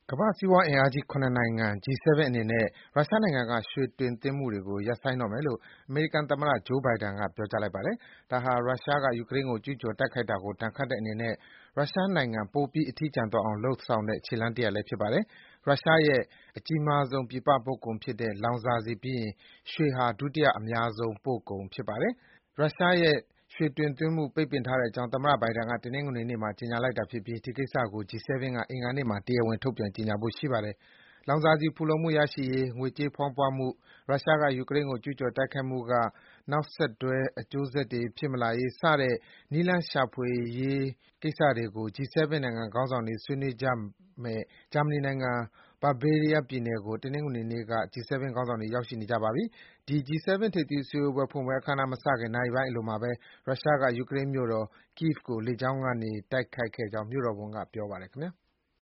ကမ္ဘာ့စီးပွားအင်အားကြီး ၇ နိုင်ငံ G7 အနေနဲ့ ရုရှားနိုင်ငံက ရွှေတင်သွင်းမှုတွေကို ရပ်ဆိုင်းတော့မယ်လို့ အမေရိကန်သမ္မတ Joe Biden က ပြောကြားလိုက်ပါတယ်။ ဒါဟာ ရုရှားက ယူကရိန်းကို ကျူးကျော်တိုက်ခိုက်တာကို ဒဏ်ခတ်တဲ့အနေနဲ့ ရုရှားနိုင်ငံ ပိုပြီး အထီးကျန်သွားအောင် လုပ်ဆောင်တဲ့ ခြေလှမ်းတရပ်လည်း ဖြစ်ပါတယ်။ ရုရှားရဲ့ အကြီးမားဆုံး ပြည်ပပို့ကုန်ဖြစ်တဲ့ လောင်စာဆီပြီးရင် ရွှေဟာ ဒုတိယအများဆုံး ပို့ကုန်ဖြစ်ပါတယ်။ ရုရှားရဲ့ ရွှေတင်သွင်းမှု ပိတ်ပင်ထားတဲ့အကြောင်း သမ္မတ Biden က တနင်္ဂနွေနေ့မှာ ကြေညာလိုက်တာဖြစ်ပြီး ဒီကိစ္စကို G7 က အင်္ဂါနေ့မှာ တရားဝင် ထုတ်ပြန်ကြေညာဖို့ ရှိပါတယ်။ လောင်စာဆီဖူလုံမှုရရှိရေး၊ ငွေကြေးဖောင်းပွမှု၊ ရုရှားက ယူကရိန်းကို ကျူးကျော်တိုက်ခိုက်မှုက နောက်ဆက်တွဲ အကျိုးဆက်တွေ ဖြစ်မလာရေး စတဲ့ နည်းလမ်းရှာဖွေရေးကိစ္စတွေကို G7 နိုင်ငံခေါင်းဆောင်တွေ ဆွေးနွေးကြမယ့် ဂျာမနီနိုင်ငံ Bavaria ပြည်နယ်ကို တနင်္ဂနွေနေ့က G7 ခေါင်းဆောင်တွေ ရောက်ရှိနေကြပါပြီ။ ဒီ G7 ထိပ်သီးစည်းဝေးပွဲ ဖွင့်ပွဲအခမ်းအနားမစခင် နာရီပိုင်းအလိုမှာပဲ ရုရှားက ယူကရိန်းမြို့တော် Kyiv ကို လေကြောင်းကနေ တိုက်ခိုက်ခဲ့ကြောင်း မြို့တော်ဝန်က ပြောပါတယ်ခင်ဗျာ